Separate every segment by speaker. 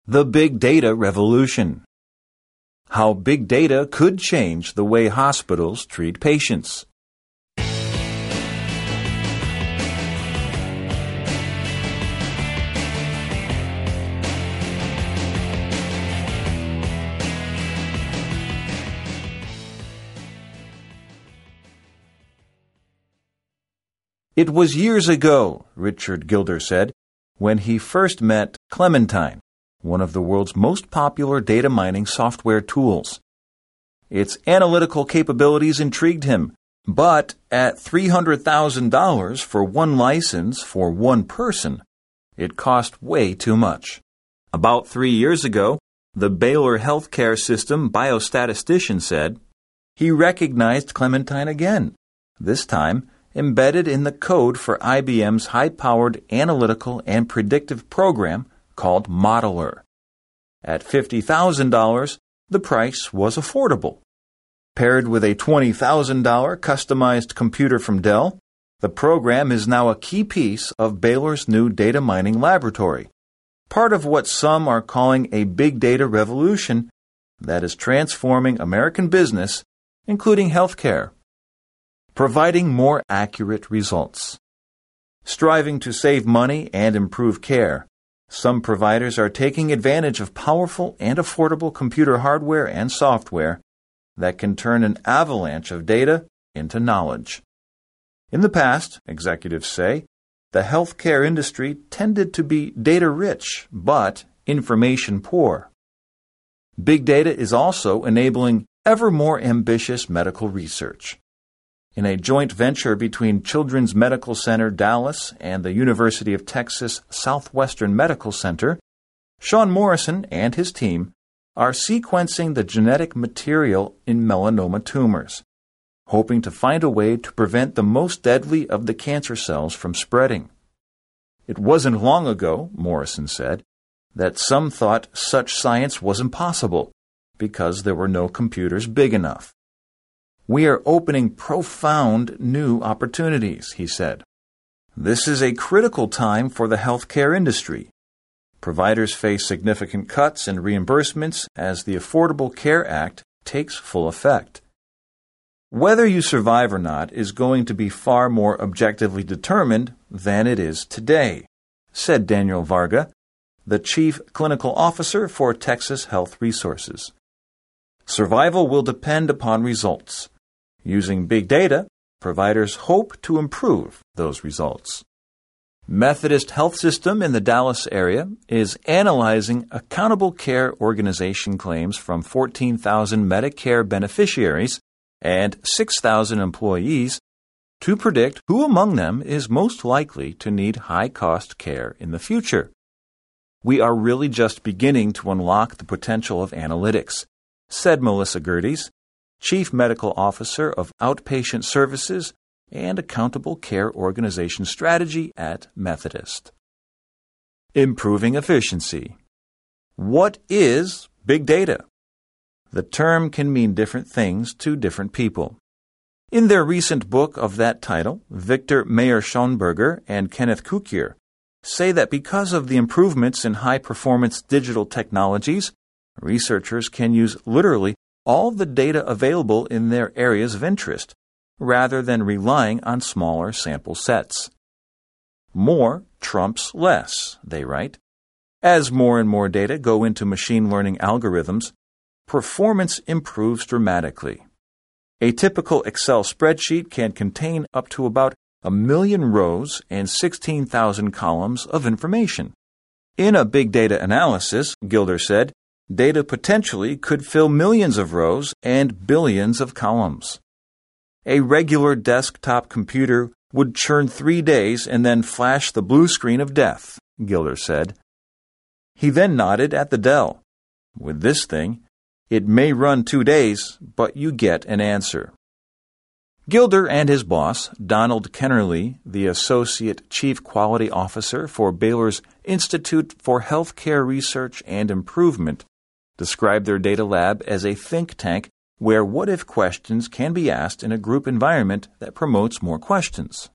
Speaker 1: The Big Data Revolution. How big data could change the way hospitals treat patients. It was years ago, Richard Gilder said, when he first met Clementine, one of the world's most popular data mining software tools. Its analytical capabilities intrigued him, but at $300,000 for one license for one person, it cost way too much. About 3 years ago, the Baylor healthcare system biostatistician said he recognized Clementine again, this time embedded in the code for IBM's high-powered analytical and predictive program called Modeler. At $50,000, the price was affordable. Paired with a $20,000 customized computer from Dell, the program is now a key piece of Baylor's new data mining laboratory, part of what some are calling a big data revolution that is transforming American business, including healthcare. Providing more accurate results. Striving to save money and improve care, some providers are taking advantage of powerful and affordable computer hardware and software that can turn an avalanche of data into knowledge. In the past, executives say, the healthcare industry tended to be data-rich but information-poor. Big data is also enabling ever more ambitious medical research. In a joint venture between Children's Medical Center Dallas and the University of Texas Southwestern Medical Center, Sean Morrison and his team are sequencing the genetic material in melanoma tumors, hoping to find a way to prevent the most deadly of the cancer cells from spreading. It wasn't long ago, Morrison said, that some thought such science was impossible because there were no computers big enough. We are opening profound new opportunities, he said. This is a critical time for the healthcare industry. Providers face significant cuts and reimbursements as the Affordable Care Act takes full effect. Whether you survive or not is going to be far more objectively determined than it is today, said Daniel Varga, the Chief Clinical Officer for Texas Health Resources. Survival will depend upon results. Using big data, providers hope to improve those results. Methodist Health System in the Dallas area is analyzing accountable care organization claims from 14,000 Medicare beneficiaries and 6,000 employees to predict who among them is most likely to need high-cost care in the future. We are really just beginning to unlock the potential of analytics, said Melissa Gerdes, Chief Medical Officer of Outpatient Services and Accountable Care Organization Strategy at Methodist. Improving efficiency. What is big data? The term can mean different things to different people. In their recent book of that title, Victor Mayer-Schonberger and Kenneth Cukier say that because of the improvements in high-performance digital technologies, researchers can use literally all the data available in their areas of interest, rather than relying on smaller sample sets. More trumps less, they write. As more and more data go into machine learning algorithms, performance improves dramatically. A typical Excel spreadsheet can contain up to about 1 million rows and 16,000 columns of information. In a big data analysis, Gilder said, data potentially could fill millions of rows and billions of columns. A regular desktop computer would churn 3 days and then flash the blue screen of death, Gilder said. He then nodded at the Dell. With this thing, it may run 2 days, but you get an answer. Gilder and his boss, Donald Kennerly, the Associate Chief Quality Officer for Baylor's Institute for Healthcare Research and Improvement, describe their data lab as a think tank where what-if questions can be asked in a group environment that promotes more questions.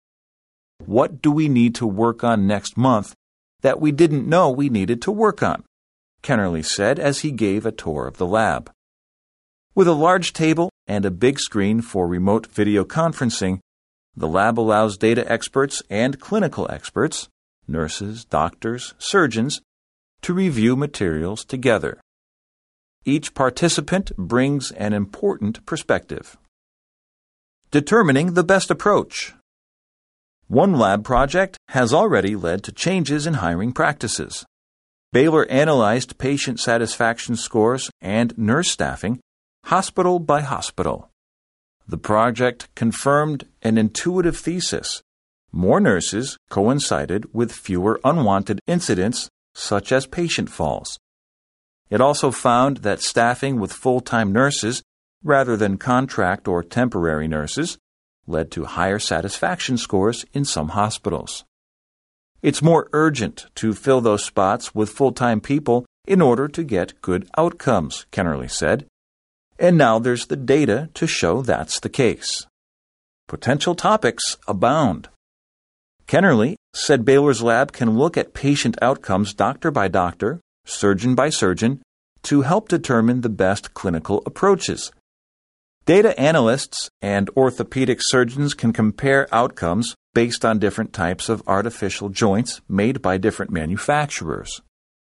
Speaker 1: What do we need to work on next month that we didn't know we needed to work on? Kennerly said as he gave a tour of the lab. With a large table and a big screen for remote video conferencing, the lab allows data experts and clinical experts, nurses, doctors, surgeons, to review materials together. Each participant brings an important perspective. Determining the best approach. One lab project has already led to changes in hiring practices. Baylor analyzed patient satisfaction scores and nurse staffing, hospital by hospital. The project confirmed an intuitive thesis. More nurses coincided with fewer unwanted incidents, such as patient falls. It also found that staffing with full-time nurses, rather than contract or temporary nurses, led to higher satisfaction scores in some hospitals. It's more urgent to fill those spots with full-time people in order to get good outcomes, Kennerly said. And now there's the data to show that's the case. Potential topics abound. Kennerly said Baylor's lab can look at patient outcomes doctor by doctor, surgeon by surgeon, to help determine the best clinical approaches. Data analysts and orthopedic surgeons can compare outcomes based on different types of artificial joints made by different manufacturers.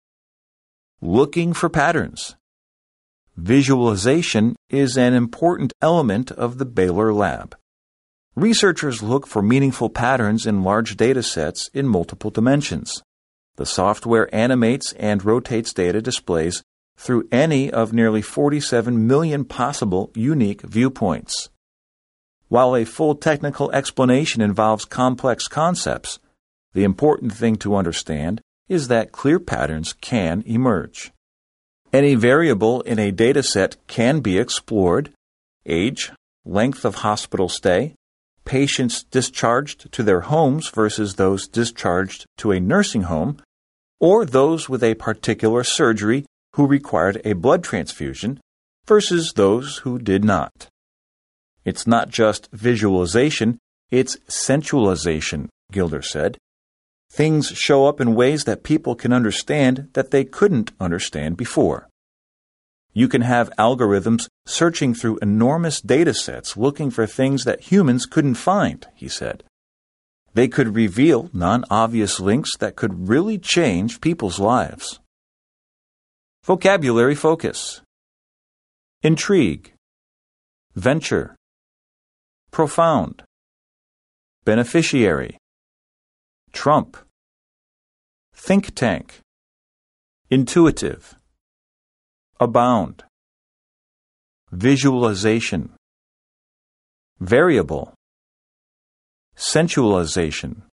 Speaker 1: Looking for patterns. Visualization is an important element of the Baylor lab. Researchers look for meaningful patterns in large data sets in multiple dimensions. The software animates and rotates data displays through any of nearly 47 million possible unique viewpoints. While a full technical explanation involves complex concepts, the important thing to understand is that clear patterns can emerge. Any variable in a dataset can be explored: age, length of hospital stay, patients discharged to their homes versus those discharged to a nursing home, or those with a particular surgery who required a blood transfusion versus those who did not. It's not just visualization, it's sensualization, Gilder said. Things show up in ways that people can understand that they couldn't understand before. You can have algorithms searching through enormous data sets looking for things that humans couldn't find, he said. They could reveal non-obvious links that could really change people's lives. Vocabulary focus. Intrigue, venture, profound, beneficiary, Trump, think tank, intuitive, abound, visualization, variable, sensualization.